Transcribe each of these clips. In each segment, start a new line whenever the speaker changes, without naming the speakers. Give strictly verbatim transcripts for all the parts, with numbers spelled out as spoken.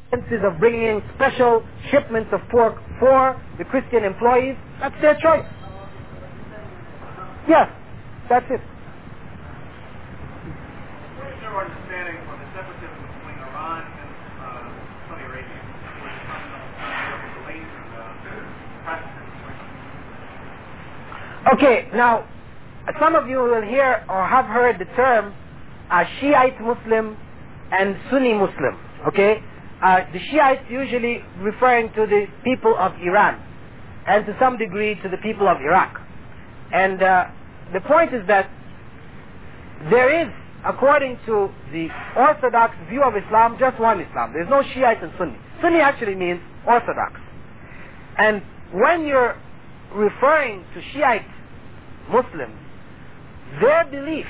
instances of bringing in special shipments of pork for the Christian employees, that's their choice. Yes, that's it.
What is your understanding of the separatism between Iran and uh, Saudi Arabia?
Okay, now, some of you will hear or have heard the term uh, Shiite Muslim and Sunni Muslim, okay? Uh, the Shiites usually referring to the people of Iran and to some degree to the people of Iraq. And uh, the point is that there is, according to the Orthodox view of Islam, just one Islam. There's no Shiite and Sunni. Sunni actually means Orthodox. And when you're referring to Shiite Muslims, their belief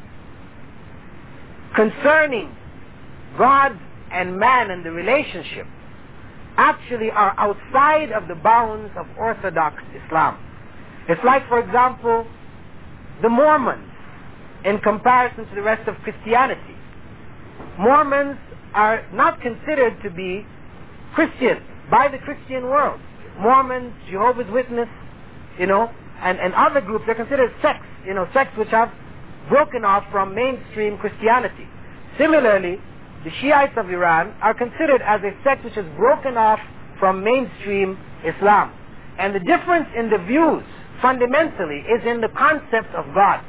concerning God and man and the relationship actually are outside of the bounds of Orthodox Islam. It's like, for example, the Mormons in comparison to the rest of Christianity. Mormons are not considered to be Christian by the Christian world. Mormons, Jehovah's Witness, you know, and, and other groups, they're considered sects, you know, sects which have broken off from mainstream Christianity. Similarly, the Shiites of Iran are considered as a sect which has broken off from mainstream Islam. And the difference in the views, fundamentally, is in the concept of God.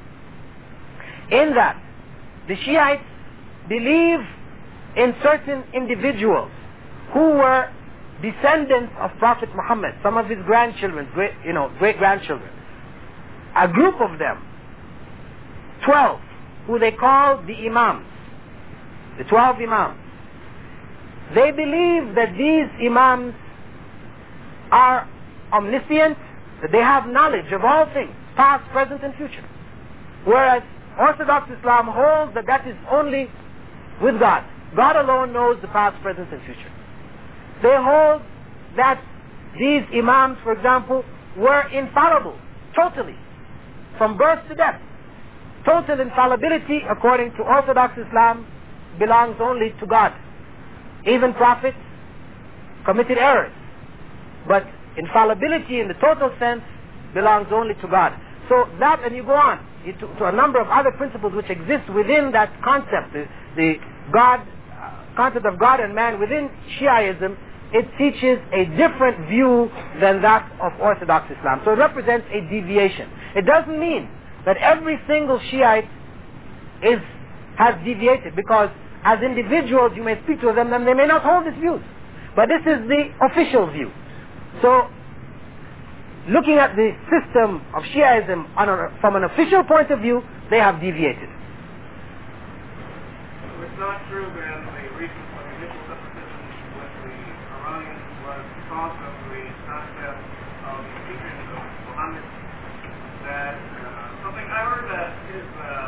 In that, the Shiites believe in certain individuals who were descendants of Prophet Muhammad, some of his grandchildren, great, you know, great-grandchildren. A group of them, twelve, who they call the Imams, the twelve Imams. They believe that these Imams are omniscient, that they have knowledge of all things, past, present, and future. Whereas Orthodox Islam holds that that is only with God. God alone knows the past, present, and future. They hold that these Imams, for example, were infallible, totally, from birth to death. Total infallibility, according to Orthodox Islam, belongs only to God. Even prophets committed errors. But infallibility in the total sense belongs only to God. So that, and you go on you, to, to a number of other principles which exist within that concept, the, the God, uh, concept of God and man within Shiaism. It teaches a different view than that of Orthodox Islam. So it represents a deviation. It doesn't mean that every single Shiite is, has deviated, because as individuals you may speak to them and they may not hold these views. But this is the official view. So, looking at the system of Shiaism on a, from an official point of view, they have deviated.
It's not true then the reason for the initial separatism with the Iranians was because of the concept of the teachings of Muhammad, that uh, something I heard that his uh,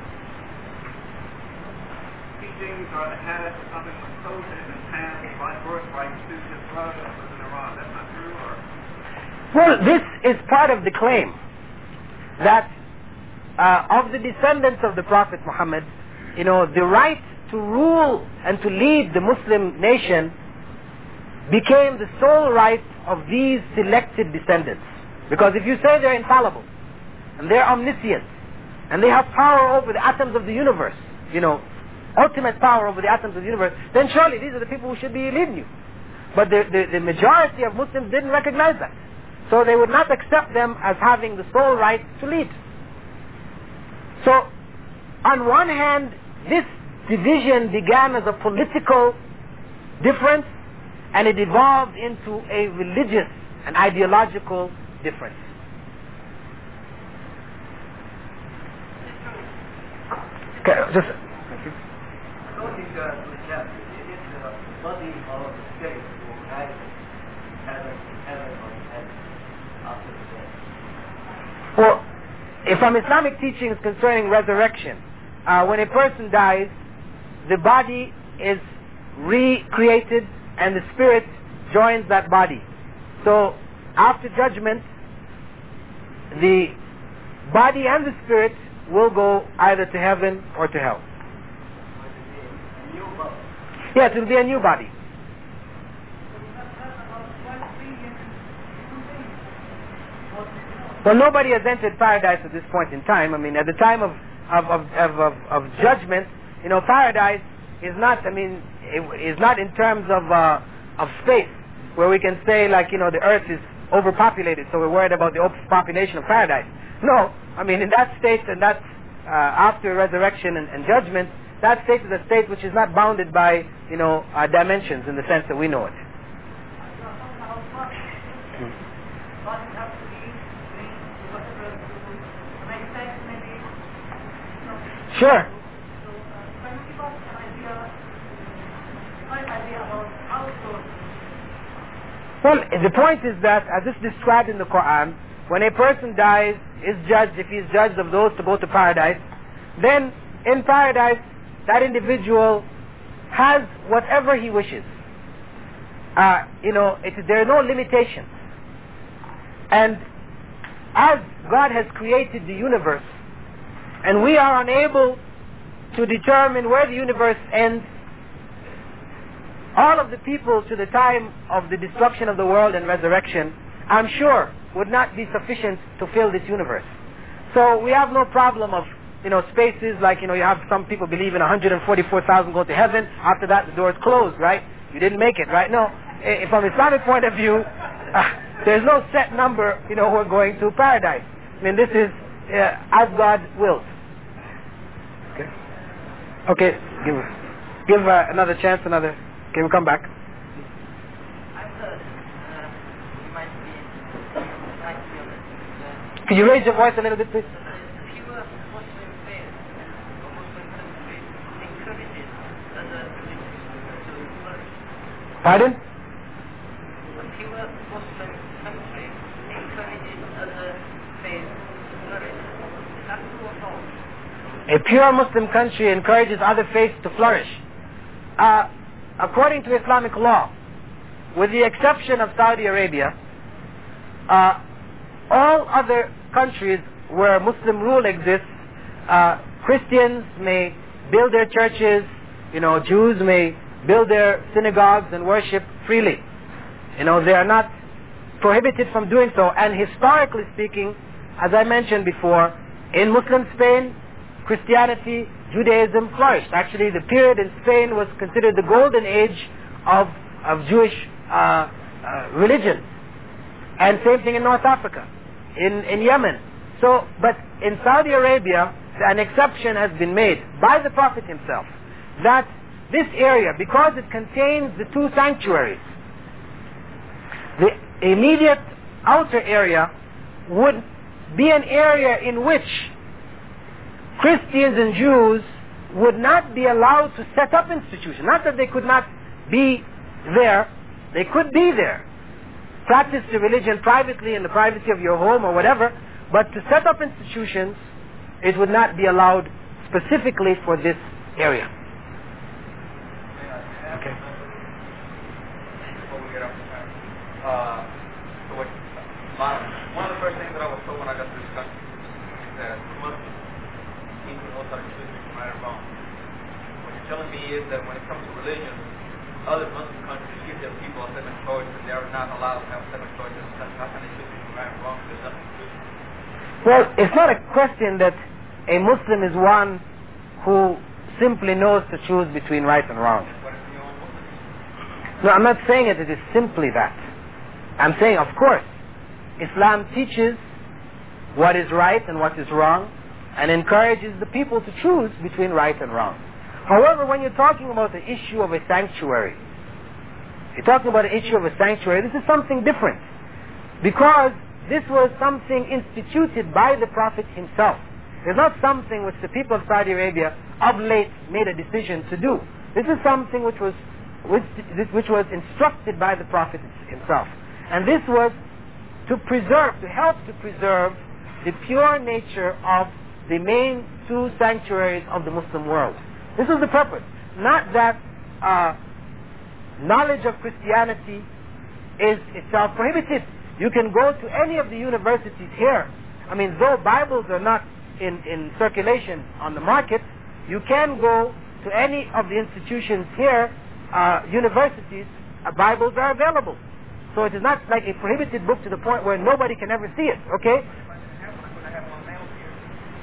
teachings or had something was coded and passed by birthright to his brother that was in Iran. That's not true, or?
Well, this is part of the claim that uh, of the descendants of the Prophet Muhammad, you know, the right to rule and to lead the Muslim nation became the sole right of these selected descendants. Because if you say they're infallible, and they're omniscient, and they have power over the atoms of the universe, you know, ultimate power over the atoms of the universe, then surely these are the people who should be leading you. But the, the, the majority of Muslims didn't recognize that. So they would not accept them as having the sole right to lead. So, on one hand, this division began as a political difference, and it evolved into a religious and ideological difference. Okay, just...
According to the chapter, it is the body of the spirit who has heaven, heaven or heaven after the death.
Well, from Islamic teachings concerning resurrection, uh, when a person dies, the body is recreated and the spirit joins that body. So, after judgment, the body and the spirit will go either to heaven or to hell. Yes, it will be a new body. Well, nobody has entered paradise at this point in time. I mean, at the time of of of of, of, of judgment, you know, paradise is not. I mean, it is not in terms of uh, of space, where we can say like, you know, the earth is overpopulated, so we're worried about the overpopulation of paradise. No, I mean, in that state, and that's uh, after resurrection and, and judgment, that state is a state which is not bounded by, you know, uh, dimensions in the sense that we know it. Hmm. Sure. Well, the point is that, as is described in the Quran, when a person dies, is judged, if he is judged of those to go to paradise, then in paradise, that individual has whatever he wishes. Uh, you know, it, there are no limitations. And as God has created the universe, and we are unable to determine where the universe ends, all of the people to the time of the destruction of the world and resurrection, I'm sure, would not be sufficient to fill this universe. So we have no problem of, you know, spaces like, you know, you have some people believe in one hundred forty-four thousand go to heaven. After that, the door is closed, right? You didn't make it, right? No. Eh, from Islamic point of view, uh, there's no set number, you know, who are going to paradise. I mean, this is uh, as God wills. Okay. Okay. Give, give uh, another chance, another. Okay, we'll come back.
I've heard uh, you might be might be on it. Uh,
Could you raise your voice a little bit, please?
the pure Muslim faith or Muslim country encourages other religions to flourish.
Pardon?
A pure Muslim country encourages other faiths to flourish. Is that true or false?
A pure Muslim country encourages other faiths to flourish. Uh, according to Islamic law, with the exception of Saudi Arabia, uh, all other countries where Muslim rule exists, uh, Christians may build their churches, you know, Jews may build their synagogues and worship freely. You know, they are not prohibited from doing so. And historically speaking, as I mentioned before, in Muslim Spain, Christianity, Judaism flourished. Actually, the period in Spain was considered the golden age of, of Jewish uh, uh, religion. And same thing in North Africa, in, in Yemen. So, but in Saudi Arabia, an exception has been made by the Prophet himself, that this area, because it contains the two sanctuaries, the immediate outer area would be an area in which Christians and Jews would not be allowed to set up institutions. Not that they could not be there, they could be there. Practice the religion privately in the privacy of your home or whatever, but to set up institutions, it would not be allowed specifically for this area. Okay.
Before we get off the time, uh, so what, my, one of the first things that I was told when I got to this country is that Muslims need to know how to choose between right and wrong. What you're telling me is that when it comes to religion, other Muslim countries give their people a second choice, and they are not allowed to have a second choice in this country. How can they choose between right and wrong? There's nothing to choose.
Well, it's not a question that a Muslim is one who simply knows to choose between right and wrong. No, I'm not saying that it is simply that. I'm saying, of course, Islam teaches what is right and what is wrong, and encourages the people to choose between right and wrong. However, when you're talking about the issue of a sanctuary, you're talking about the issue of a sanctuary, this is something different. Because this was something instituted by the Prophet himself. It's not something which the people of Saudi Arabia of late made a decision to do. This is something which was which, which was instructed by the Prophet himself. And this was to preserve, to help to preserve the pure nature of the main two sanctuaries of the Muslim world. This is the purpose. Not that uh, knowledge of Christianity is itself prohibited. You can go to any of the universities here. I mean, though Bibles are not in, in circulation on the market, you can go to any of the institutions here, uh, universities, uh, Bibles are available. So it is not like a prohibited book to the point where nobody can ever see it, okay?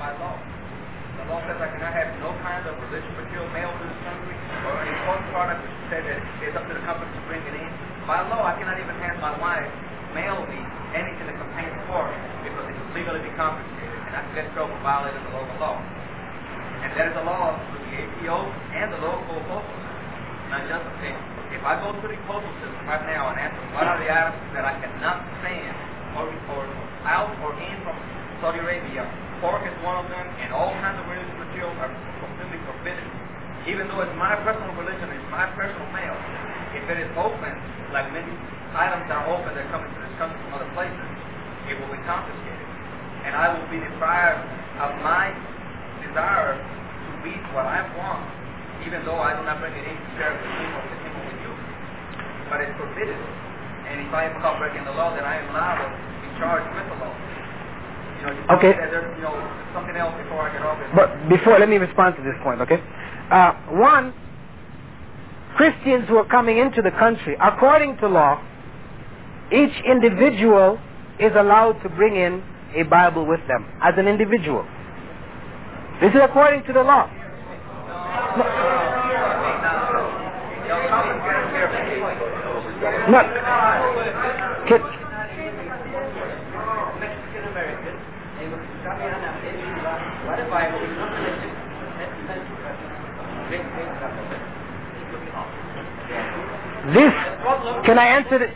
by law. The law says I cannot have no kind of religious material mailed to this country or any foreign product which says that it's up to the company to bring it in. By law, I cannot even have my wife mail me anything that contains pork because it could legally be confiscated, and I could get in trouble for violating the local law. And that is the law with the A P O and the local postal system. Now, just okay, if I go to the postal system right now and ask them what are the items that I cannot send or, or out or in from Saudi Arabia, pork is one of them, and all kinds of religious materials are completely forbidden. Even though it's my personal religion, it's my personal mail, if it is open, like many items that are open that come into this country from other places, it will be confiscated. And I will be deprived of my desire to read what I want, even though I do not bring it in to share with him or with him or with you. But it's forbidden. And if I am caught breaking the law, then I am liable to be charged with the law. You know,
okay.
That there's, you know, something else before I get off this.
But before, let me respond to this point, okay? Uh, one, Christians who are coming into the country, according to law, each individual is allowed to bring in a Bible with them as an individual. This is according to the law. No. No. Kid.
Mexican American, they were coming on a what a Bible,
This, can I answer this?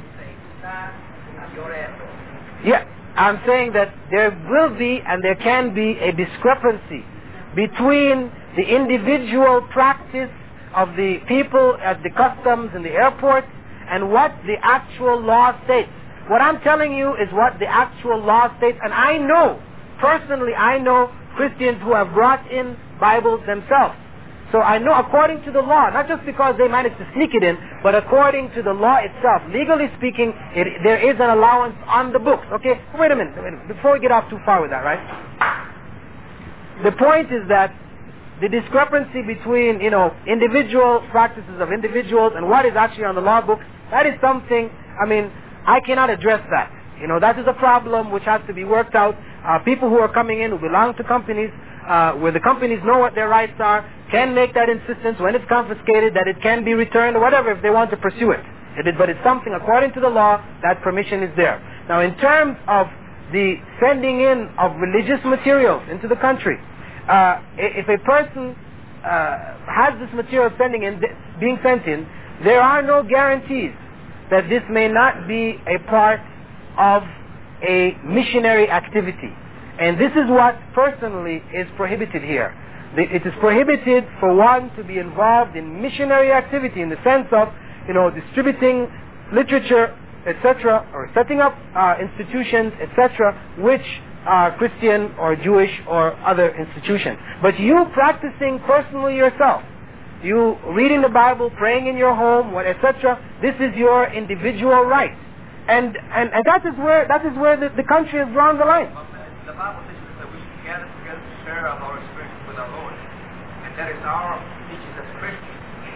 Yeah, I'm saying that there will be and there can be a discrepancy between the individual practice of the people at the customs and the airport and what the actual law states. What I'm telling you is what the actual law states, and I know, personally I know Christians who have brought in Bibles themselves. So I know according to the law, not just because they managed to sneak it in, but according to the law itself, legally speaking, it, there is an allowance on the books. Okay, wait a minute, wait a minute, before we get off too far with that, right? The point is that the discrepancy between, you know, individual practices of individuals and what is actually on the law books, that is something, I mean, I cannot address that. You know, that is a problem which has to be worked out. Uh, people who are coming in who belong to companies, uh, where the companies know what their rights are, can make that insistence when it's confiscated that it can be returned or whatever if they want to pursue it. It is, but it's something according to the law that permission is there. Now, in terms of the sending in of religious materials into the country, uh, if a person uh, has this material sending in, being sent in, there are no guarantees that this may not be a part of a missionary activity. And this is what personally is prohibited here. It is prohibited for one to be involved in missionary activity in the sense of, you know, distributing literature, et cetera, or setting up uh, institutions, et cetera, which are Christian or Jewish or other institutions. But you practicing personally yourself, you reading the Bible, praying in your home, what, et cetera, this is your individual right. And, and, and that is where, that is where the, the country has drawn the line.
The Bible teaches that we should gather together to share our experiences with our Lord. And that is our teaching as Christians.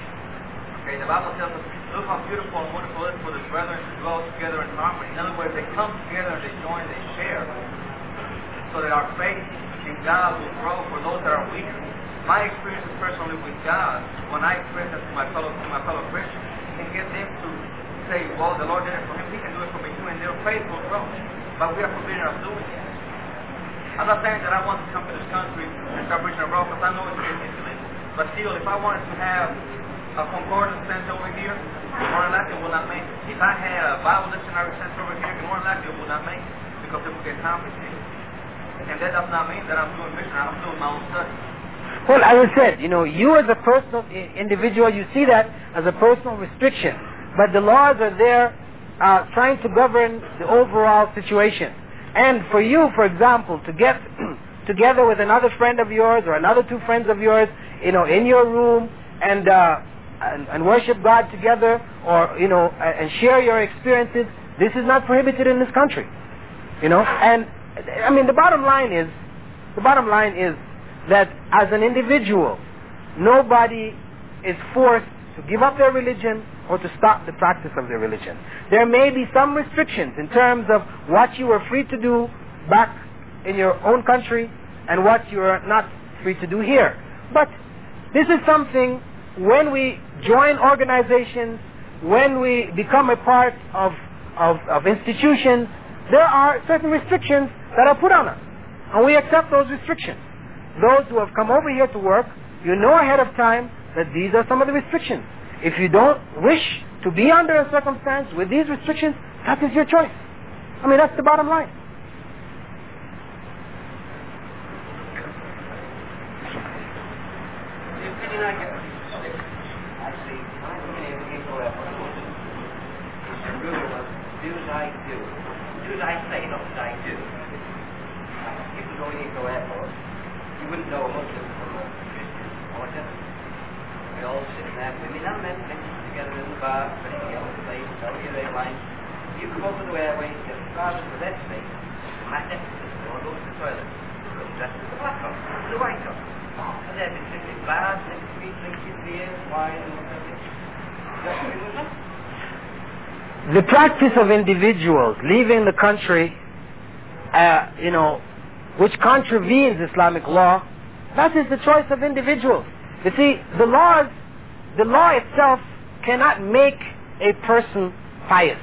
Okay, the Bible tells us, look how beautiful and wonderful it is for the brethren to dwell together in harmony. In other words, they come together and they join, they share, so that our faith in God will grow for those that are weaker. My experiences personally with God, when I express it to my fellow to my fellow Christians, can get them to say, well, the Lord did it for him, he can do it for me too, and their faith will grow. But we are forbidden of doing it. I'm not saying that I want to come to this country and start preaching abroad, because I know it's illegal. But still, if I wanted to have a concordance sent over here, more than likely it will not make it. If I had a Bible dictionary sent over here, more than likely it will not make it, because it will get confiscated. And that does not mean that I'm doing mission, I'm doing my own study.
Well, as I said, you know, you as a personal individual, you see that as a personal restriction. But the laws are there uh, trying to govern the overall situation. And for you, for example, to get together with another friend of yours or another two friends of yours, you know, in your room and uh, and, and worship God together, or you know, and share your experiences, this is not prohibited in this country. You know, and I mean, the bottom line is, the bottom line is that as an individual, nobody is forced to give up their religion or to stop the practice of their religion. There may be some restrictions in terms of what you were free to do back in your own country, and what you're not free to do here. But this is something, when we join organizations, when we become a part of, of, of institutions, there are certain restrictions that are put on us. And we accept those restrictions. Those who have come over here to work, you know ahead of time that these are some of the restrictions. If you don't wish to be under a circumstance with these restrictions, that is your choice. I mean, that's the bottom line.
The opinion I get, I see, my opinion of people that is the rule of do as I do. Do as I say, not as I do. If you go in Heathrow Airport, you wouldn't know a Muslim from a Christian or whatever. We all sitting there, women and men, mixed together in the bar, pretty else, they tell you their lines. You come over to airways, get as far as the red space, and my next to the door, go to the toilet. Come dressed as a black cop, as a white cop. And they've been sitting in bars next to me, drinking beer, wine, and whatever. That's what it was like.
The practice of individuals leaving the country, uh, you know, which contravenes Islamic law, that is the choice of individuals. You see, the laws, the law itself cannot make a person pious.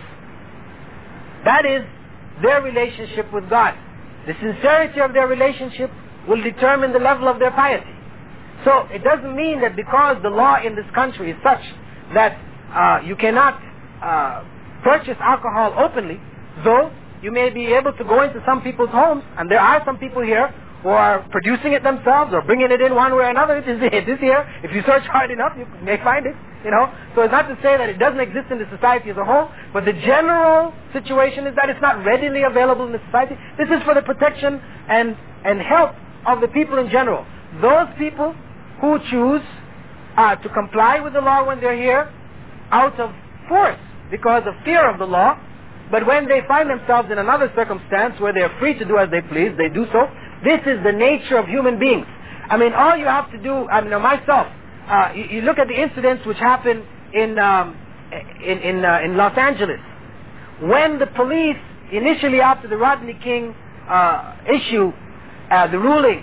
That is their relationship with God. The sincerity of their relationship will determine the level of their piety. So it doesn't mean that because the law in this country is such that uh, you cannot uh, purchase alcohol openly, though you may be able to go into some people's homes, and there are some people here who are producing it themselves or bringing it in one way or another. It is, it is here. If you search hard enough, you may find it. You know, so it's not to say that it doesn't exist in the society as a whole, but the general situation is that it's not readily available in the society. This is for the protection and and help of the people in general. Those people who choose uh, to comply with the law when they're here out of force because of fear of the law, but when they find themselves in another circumstance where they're free to do as they please, they do so. This is the nature of human beings. I mean, all you have to do, I mean, myself, uh, you, you look at the incidents which happened in um, in in, uh, in Los Angeles, when the police initially after the Rodney King uh, issue, uh, the ruling,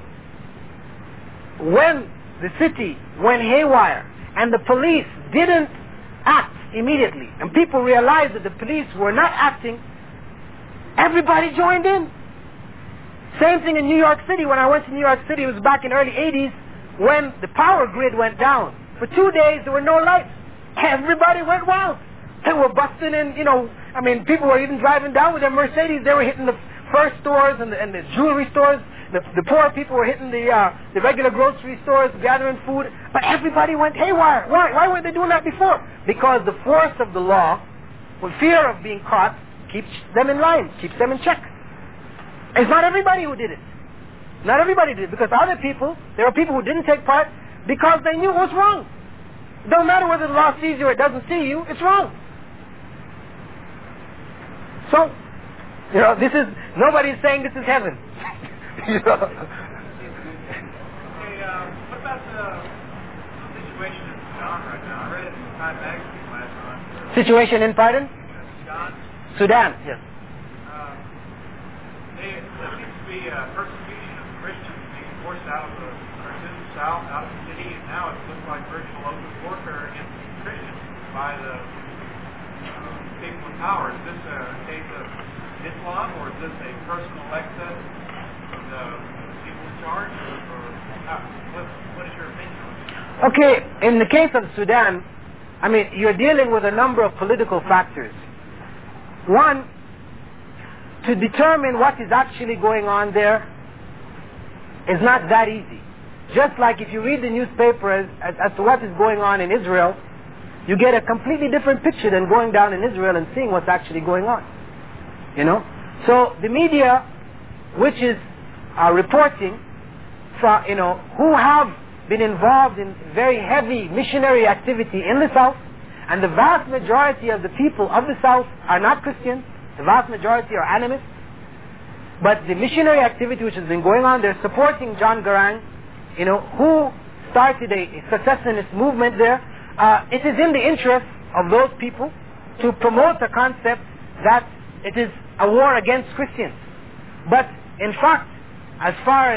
when the city went haywire and the police didn't act immediately, and people realized that the police were not acting, everybody joined in. Same thing in New York City. When I went to New York City, it was back in the early eighties, when the power grid went down. For two days, there were no lights. Everybody went wild. They were busting in, you know, I mean, people were even driving down with their Mercedes. They were hitting the first stores and the, and the jewelry stores. The, the poor people were hitting the uh, the regular grocery stores, gathering food. But everybody went haywire. Why? Why weren't they doing that before? Because the force of the law, with fear of being caught, keeps them in line, keeps them in check. It's not everybody who did it. Not everybody did it. Because other people, there are people who didn't take part because they knew it was wrong. It doesn't matter whether the law sees you or it doesn't see you, it's wrong. So, you know, this is, nobody's saying this is heaven. You know?
Okay, uh, what about the, the situation in Sudan right now? I read it in Time magazine last night.
Situation in, pardon?
Sudan.
Sudan, yes.
There seems to be uh, persecution of Christians being forced out of the, or in the south, out of the city, and now it looks like virtual open warfare against Christians by the uh, people in power. Is this a case of Islam, or is this a personal excess from the people in charge, or, or how, what, what is your opinion on this?
Okay, in the case of Sudan, I mean, you're dealing with a number of political factors. One, to determine what is actually going on there is not that easy. Just like if you read the newspaper as, as, as to what is going on in Israel, you get a completely different picture than going down in Israel and seeing what's actually going on. You know? So the media, which is uh, reporting, from, you know, who have been involved in very heavy missionary activity in the South, and the vast majority of the people of the South are not Christians. The vast majority are animists. But the missionary activity which has been going on, they're supporting John Garang, you know, who started a, a secessionist movement there. Uh, it is in the interest of those people to promote the concept that it is a war against Christians. But in fact, as far as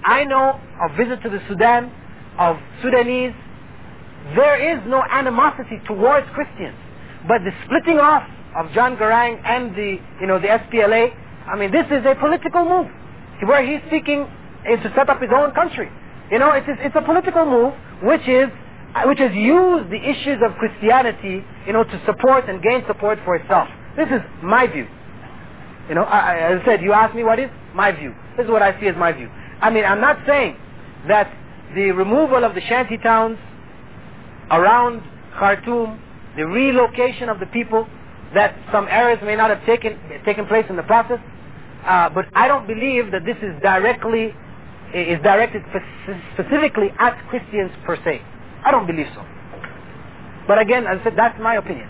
I know of visits to the Sudan, of Sudanese, there is no animosity towards Christians. But the splitting off of John Garang and the, you know, the S P L A, I mean, this is a political move where he's seeking is to set up his own country. You know, it's, it's a political move which is which has used the issues of Christianity, you know, to support and gain support for itself. This is my view. You know, I, as I said, you asked me what is my view. This is what I see as my view. I mean, I'm not saying that the removal of the shanty towns around Khartoum, the relocation of the people, that some errors may not have taken taken place in the process, uh, but I don't believe that this is directly is directed specifically at Christians per se. I don't believe so. But again, as I said, that's my opinion.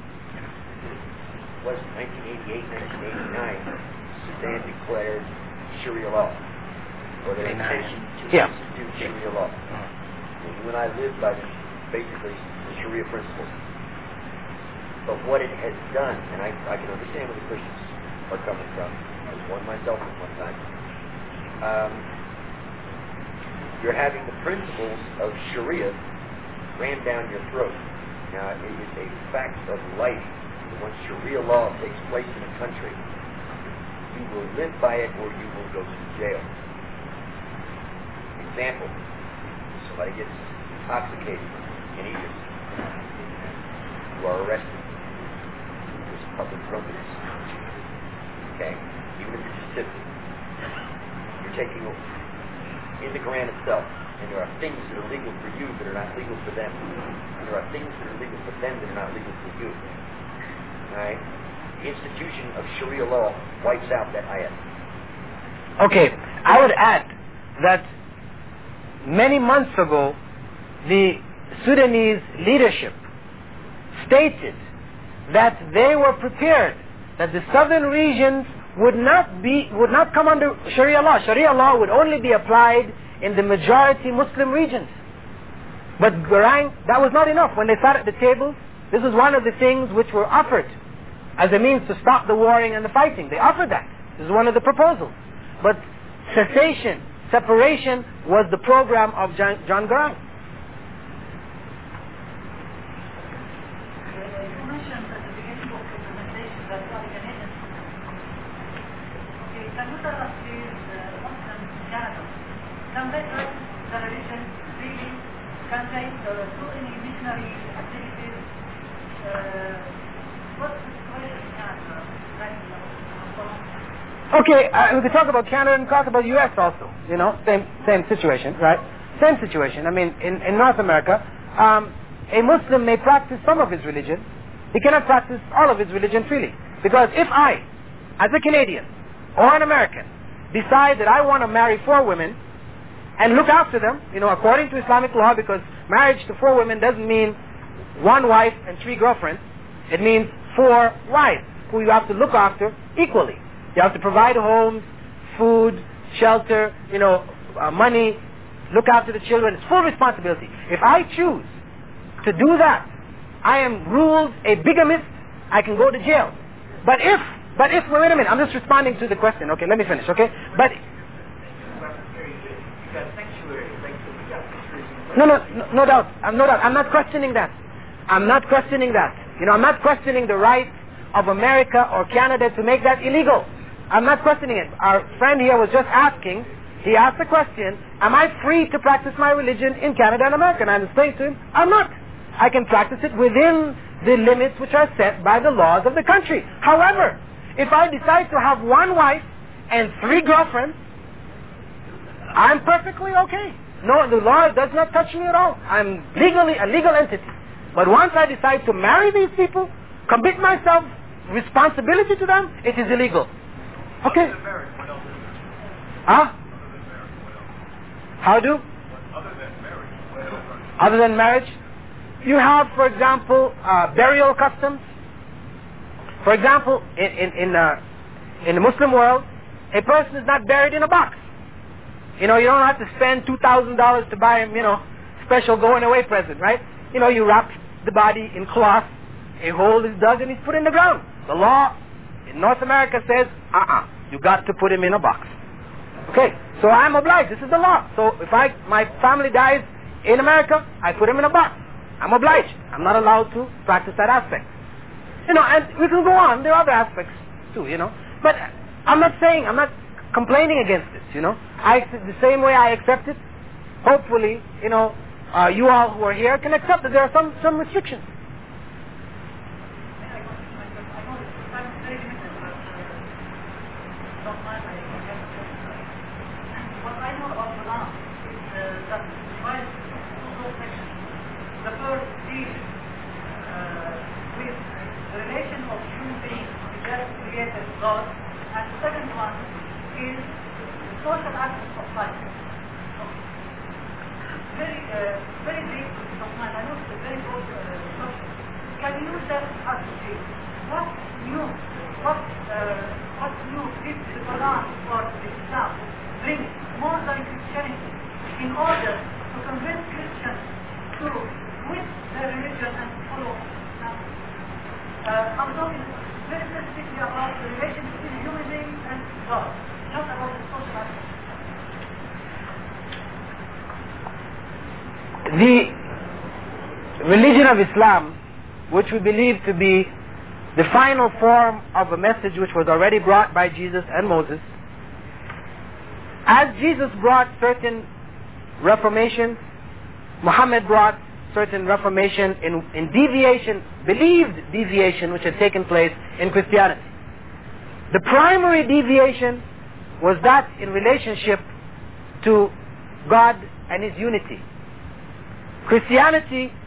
Was nineteen eighty-eight, nineteen eighty-nine, Sudan declared Sharia law, or their intention to
yeah.
institute Sharia law. And you and I live by basically the Sharia principles. But what it has done, and I, I can understand where the Christians are coming from. I was one myself at one time. Um, you're having the principles of Sharia rammed down your throat. Now, it is a fact of life that once Sharia law takes place in a country, you will live by it or you will go to jail. Example, somebody gets intoxicated in Egypt. You are arrested. There's public drunkenness. Okay? Even if you're just tipsy. You're taking over. In the Quran itself, and there are things that are legal for you that are not legal for them. And there are things that are legal for them that are not legal for you. Alright? The institution of Sharia law wipes out that ayat.
Okay, I would add that many months ago, the Sudanese leadership stated that they were prepared, that the southern regions would not be, would not come under Sharia law. Sharia law would only be applied in the majority Muslim regions. But Garang, that was not enough. When they sat at the table, this was one of the things which were offered as a means to stop the warring and the fighting. They offered that. This is one of the proposals. But cessation, separation was the program of John, John Garang.
Can they practice the religion really? Can they uh, do any missionary activities? Uh, what's the situation in Canada right now?
Okay, uh, we could talk about Canada and talk about U S also. You know, same same situation, right? Same situation. I mean, in, in North America, um, a Muslim may practice some of his religion. He cannot practice all of his religion freely. Because if I, as a Canadian or an American, decide that I want to marry four women and look after them, you know, according to Islamic law, because marriage to four women doesn't mean one wife and three girlfriends. It means four wives who you have to look after equally. You have to provide homes, food, shelter, you know, uh, money, look after the children. It's full responsibility. If I choose to do that, I am ruled a bigamist. I can go to jail. But if, but if, wait a minute, I'm just responding to the question. Okay, let me finish, okay? But No, no, no, no doubt. I'm no doubt. I'm not questioning that. I'm not questioning that. You know, I'm not questioning the right of America or Canada to make that illegal. I'm not questioning it. Our friend here was just asking, he asked the question, am I free to practice my religion in Canada and America? And I'm saying to him, I'm not. I can practice it within the limits which are set by the laws of the country. However, if I decide to have one wife and three girlfriends, I'm perfectly okay. No, the law does not touch me at all. I'm legally a legal entity. But once I decide to marry these people, commit myself responsibility to them, it is illegal. Okay. Huh? How do? Other than marriage? You have, for example, uh, burial customs. For example, in in in, uh, in the Muslim world, a person is not buried in a box. You know, you don't have to spend two thousand dollars to buy him, you know, special going away present, right? You know, you wrap the body in cloth, a hole is dug and he's put in the ground. The law in North America says, uh-uh, you got to put him in a box. Okay, so I'm obliged. This is the law. So if I my family dies in America, I put him in a box. I'm obliged. I'm not allowed to practice that aspect. You know, and we can go on. There are other aspects too, you know. But I'm not saying, I'm not complaining against this, you know. I, the same way I accept it, hopefully, you know, uh, you all who are here can accept that there are some, some restrictions.
What I know about the law is uh, that divided into two sections. The first deals uh, with the relation of human beings with their creator God, and the second one is the social aspect of life. Okay. Very, uh, very deep of mind. I know it's a very good uh, subject. Can you use that as to see what new, what, uh, what new did the Quran or the Islam bring more than Christianity in order to convince Christians to quit their religion and to follow Islam? Uh, I'm talking very specifically about the relation between human beings and God, not about the social aspect.
The religion of Islam, which we believe to be the final form of a message which was already brought by Jesus and Moses, as Jesus brought certain reformations, Muhammad brought certain reformation in, in deviation, believed deviation which had taken place in Christianity. The primary deviation was that in relationship to God and His unity. Christianity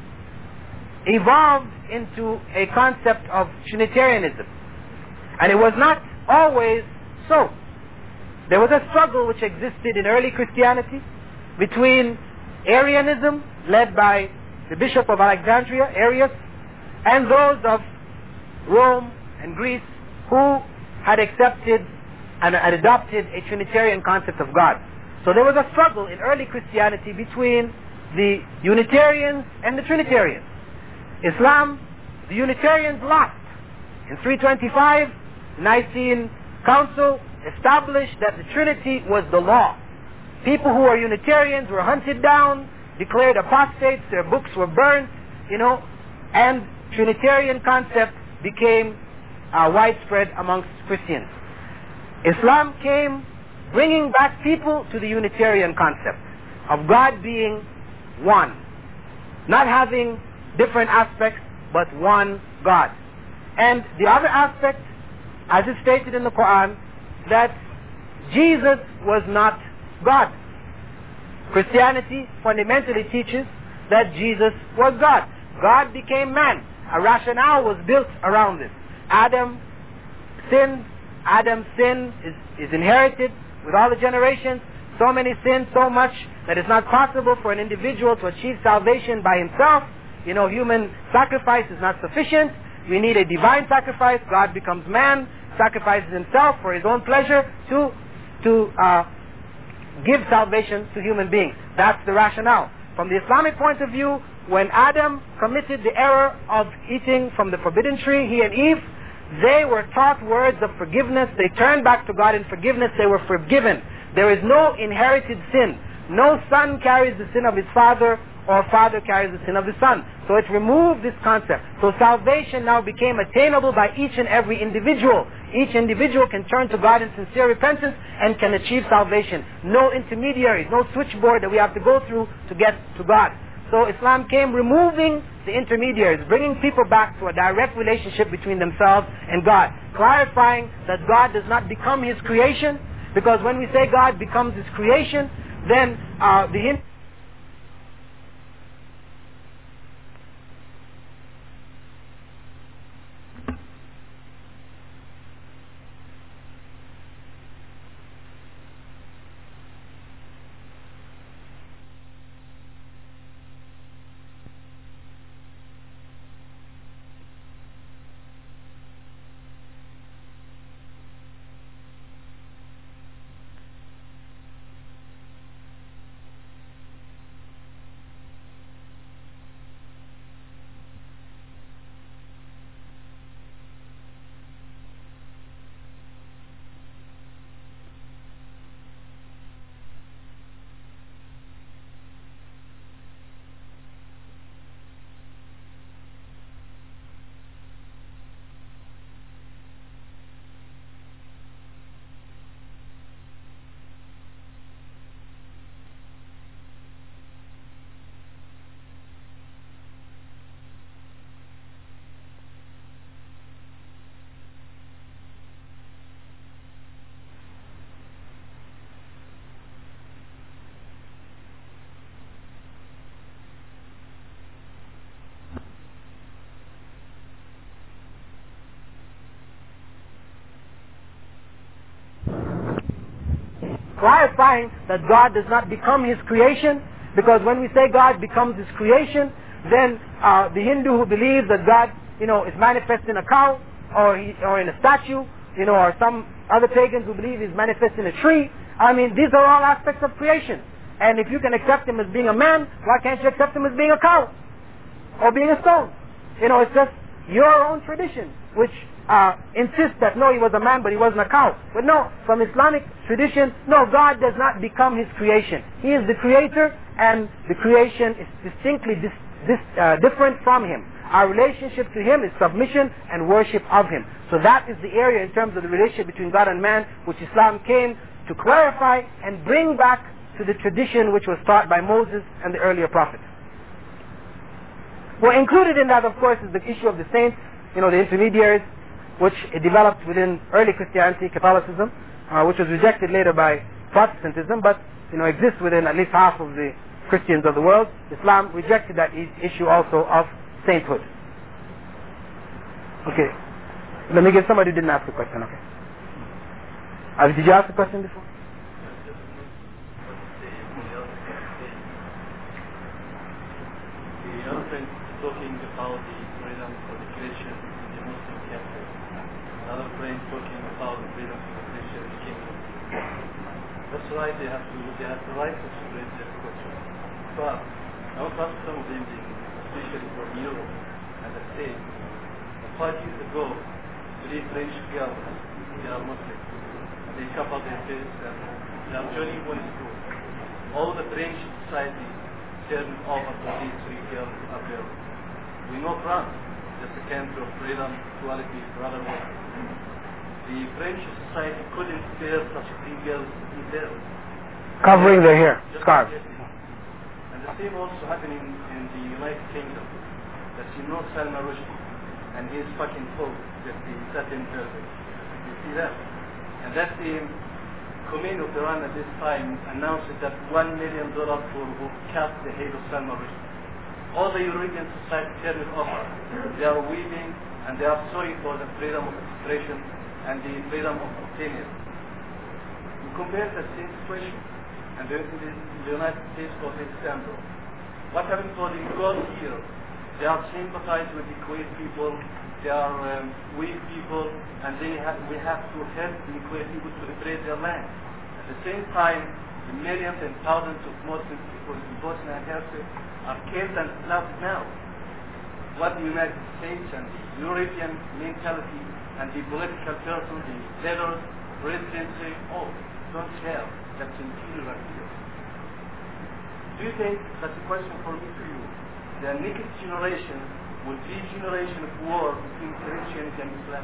evolved into a concept of Trinitarianism, and it was not always so. There was a struggle which existed in early Christianity between Arianism, led by the Bishop of Alexandria, Arius, and those of Rome and Greece who had accepted and had adopted a Trinitarian concept of God. So there was a struggle in early Christianity between the Unitarians and the Trinitarians. Islam, the Unitarians lost. In three twenty-five, the Nicene Council established that the Trinity was the law. People who were Unitarians were hunted down, declared apostates, their books were burnt, you know, and Trinitarian concept became uh, widespread amongst Christians. Islam came bringing back people to the Unitarian concept of God being one, not having different aspects, but one God. And the other aspect, as is stated in the Quran, that Jesus was not God. Christianity fundamentally teaches that Jesus was God. God became man. A rationale was built around this. Adam sinned. Adam's sin is, is inherited with all the generations. So many sins, so much that it's not possible for an individual to achieve salvation by himself. You know, human sacrifice is not sufficient. We need a divine sacrifice. God becomes man, sacrifices himself for his own pleasure to, to uh, give salvation to human beings. That's the rationale. From the Islamic point of view, when Adam committed the error of eating from the forbidden tree, he and Eve, they were taught words of forgiveness. They turned back to God in forgiveness. They were forgiven. There is no inherited sin. No son carries the sin of his father, or father carries the sin of the son. So it removed this concept. So salvation now became attainable by each and every individual. Each individual can turn to God in sincere repentance and can achieve salvation. No intermediaries, no switchboard that we have to go through to get to God. So Islam came removing the intermediaries, bringing people back to a direct relationship between themselves and God, clarifying that God does not become His creation, because when we say God becomes His creation, then uh, the Hindu clarifying that God does not become His creation, because when we say God becomes His creation, then uh, the Hindu who believes that God, you know, is manifest in a cow, or he, or in a statue, you know, or some other pagans who believe He's manifest in a tree. I mean, these are all aspects of creation. And if you can accept Him as being a man, why can't you accept Him as being a cow? Or being a stone? You know, it's just your own tradition, which uh, insists that no, He was a man, but He wasn't a cow. But no, from Islamic tradition, no, God does not become His creation. He is the creator, and the creation is distinctly dis dis uh, different from Him. Our relationship to Him is submission and worship of Him. So that is the area in terms of the relationship between God and man, which Islam came to clarify and bring back to the tradition which was taught by Moses and the earlier prophets. Well, included in that, of course, is the issue of the saints, you know, the intermediaries, which developed within early Christianity, Catholicism, uh, which was rejected later by Protestantism, but, you know, exists within at least half of the Christians of the world. Islam rejected that issue also of sainthood. Okay. Let me give somebody who didn't ask a question, okay. Uh, did you ask a question before?
The other friend talking about the freedom for the Christian in the Muslim capital. Another friend talking about the freedom for the Christian in the kingdom. That's right, they have to they have the right to raise their question. But I want to ask some of them, especially from Europe and the States. Five years ago, three French girls, they are Muslims. They cover their face and they are joining one school. All the French society turned over to these three girls up there. We know France, just a country of freedom, equality, brotherhood. The French society couldn't bear such three girls in there.
Covering their hair, scarves.
And the same also happening in the United Kingdom. That you know Salman Rushdie and his fucking folk, that the Satin Perfect. You see that? And that the Khomeini of Iran at this time announced that one million dollars for who cut the head of Salman Rushdie. All the European society turned it over. They are weeping and they are sorry for the freedom of expression and the freedom of opinion. We compare the same situation and the, the, the United States, for example. What happened to the girls here? They are sympathized with the Kuwait people. They are um, weak people, and they have, we have to help the Kuwait people to liberate their land. At the same time, the millions and thousands of Muslim people in Bosnia and Herzegovina are killed and slaughtered now. What the United States and the European mentality and the political person, the leaders, presidency, all don't care. That's interior here. Do you think, that's a question for me to you, the next generation will be a generation of war between Christianity and Islam?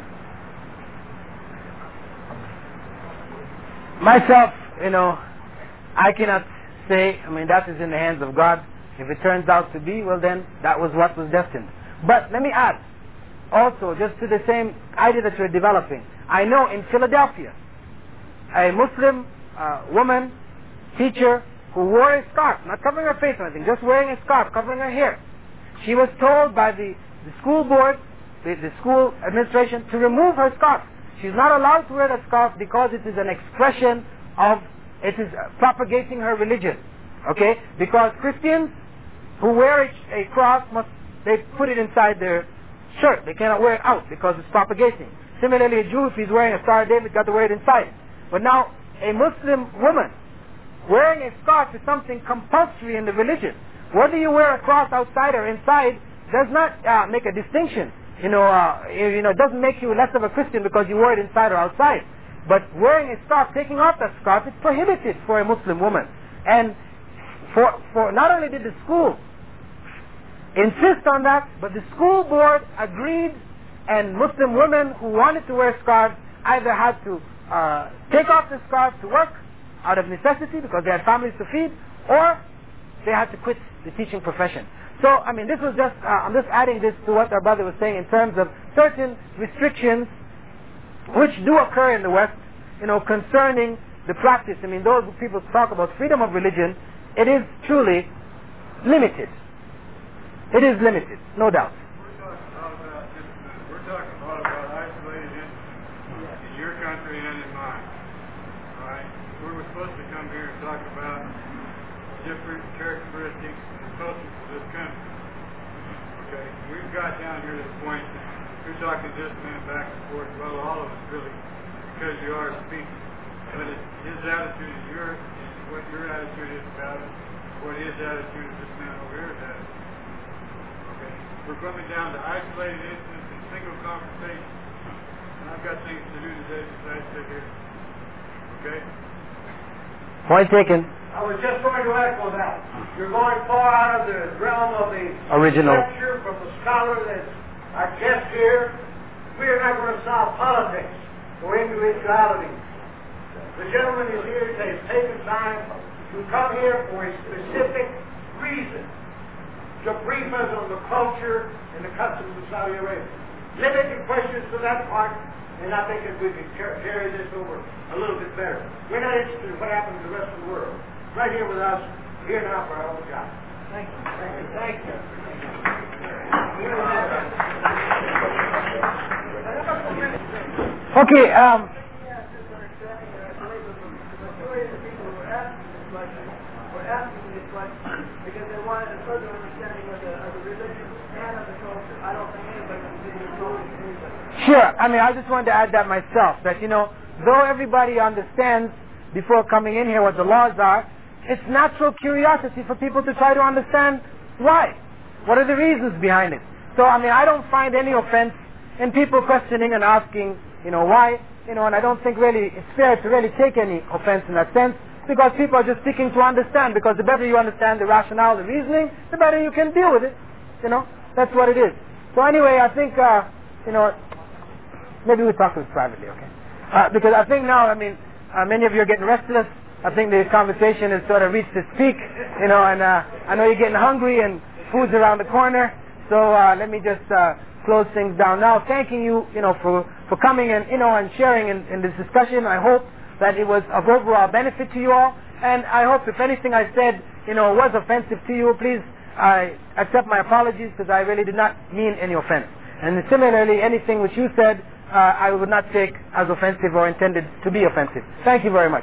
Myself, you know, I cannot say, I mean, that is in the hands of God. If it turns out to be, well then, that was what was destined. But let me add, also, just to the same idea that you're developing, I know in Philadelphia, a Muslim uh, woman, teacher, who wore a scarf, not covering her face or anything, just wearing a scarf, covering her hair. She was told by the, the school board, the, the school administration, to remove her scarf. She's not allowed to wear that scarf because it is an expression of, it is propagating her religion. Okay? Because Christians who wear a, a cross, must they put it inside their shirt. They cannot wear it out because it's propagating. Similarly, a Jew, if he's wearing a Star of David, got to wear it inside. But now, a Muslim woman wearing a scarf is something compulsory in the religion. Whether you wear a cross outside or inside does not uh, make a distinction. You know, uh, you know, it doesn't make you less of a Christian because you wear it inside or outside. But wearing a scarf, taking off that scarf, is prohibited for a Muslim woman. And for, for not only did the school insist on that, but the school board agreed, and Muslim women who wanted to wear scarves either had to uh, take off the scarf to work out of necessity because they had families to feed, or they had to quit the teaching profession. So, I mean, this was just, uh, I'm just adding this to what our brother was saying in terms of certain restrictions which do occur in the West, you know, concerning the practice. I mean, those people talk about freedom of religion, it is truly limited. It is limited, no doubt.
We're talking a lot about just, uh, we're talking a lot about isolated incidents in your country and in mine. All right? We were supposed to come here and talk about different characteristics and cultures of this country. Okay? We've got down here to the point that you're talking this man back and forth. Well, all of us really, because you are speaking. But it, his attitude is your, is what your attitude is about it, what his attitude is this man over here's attitude. Okay? We're coming down to isolated incidents and single conversations. And I've got things to do today as I sit here. Okay?
Point taken.
I was just going to echo that. You're going far out of the realm of the
Original.
lecture from the scholar that's our guest here. We are not going to solve politics or individuality. The gentleman is here to have taken time to come here for a specific reason, to brief us on the culture and the customs of Saudi Arabia. Limit your questions to that part, and I think that we can car- carry this over a little bit better. We're not interested in what happens in the rest of the world. Right here with us, here now for our own job. Thank you. Thank you. Thank you.
Okay, um,
because they wanted a further understanding of the, of the religion and of the culture. I don't think anybody can see the culture.
sure. I mean, I just wanted to add that myself, that, you know, though everybody understands before coming in here what the laws are, it's natural curiosity for people to try to understand why. What are the reasons behind it? So, I mean, I don't find any offense in people questioning and asking, you know, why, you know, and I don't think really it's fair to really take any offense in that sense, because people are just seeking to understand, because the better you understand the rationale, the reasoning, the better you can deal with it, you know, that's what it is. So anyway, I think, uh, you know, maybe we'll talk to this privately, okay? Uh, because I think now, I mean, uh, many of you are getting restless. I think the conversation has sort of reached its peak, you know, and uh, I know you're getting hungry and food's around the corner. So uh, let me just uh, close things down now, thanking you, you know, for, for coming and, you know, and sharing in, in this discussion. I hope that it was of overall benefit to you all. And I hope if anything I said, you know, was offensive to you, please uh, accept my apologies, because I really did not mean any offense. And similarly, anything which you said, uh, I would not take as offensive or intended to be offensive. Thank you very much.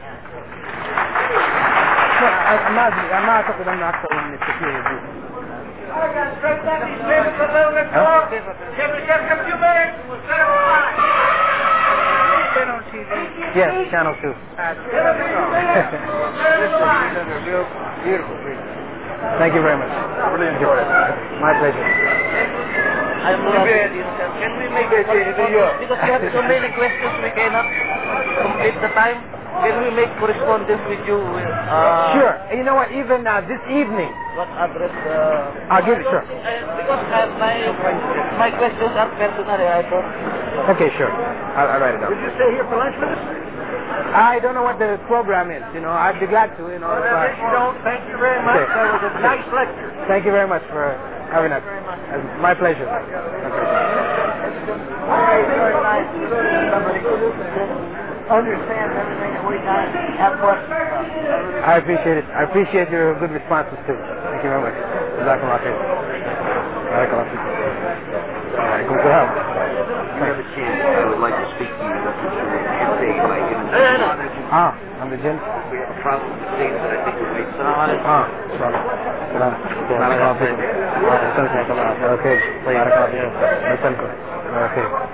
I'm not, I'm not talking about the security.
I got straight down these papers a little bit more. Give me just a few minutes and we'll set up a line.
Yes, Channel two.
Real
beautiful. Thank you very much. Really enjoyed it. My pleasure.
I'm ready. Can we make it because we have so many questions we cannot complete the time? Can we make correspondence with you? Uh,
sure. And you know what? Even uh, this evening.
What address? Uh,
I'll give it. Sure.
Uh, because uh, my my questions are personal, I thought.
Okay, sure. I'll, I'll write it down.
Did you stay here for lunch with us?
I don't know what the program is. You know, I'd be glad to. You know.
Well, if you don't, thank you very much.
Okay.
That was a nice lecture.
Thank you very much for having us. Uh, my pleasure. My pleasure.
Very nice. Somebody understands everything that we got. Have questions about.
I appreciate it. I appreciate your good responses too. Thank you very much. Jazakallah khair. Barakallah feek. Alaikum salam.
If you have a chance, I would like to speak to you. That's what you're saying. Like, in
Ah, I'm the jinn.
we have a problem with things that I think would make sense.
Ah, salam. Salam. Barakallah feek. Okay. Barakallah feek. Okay.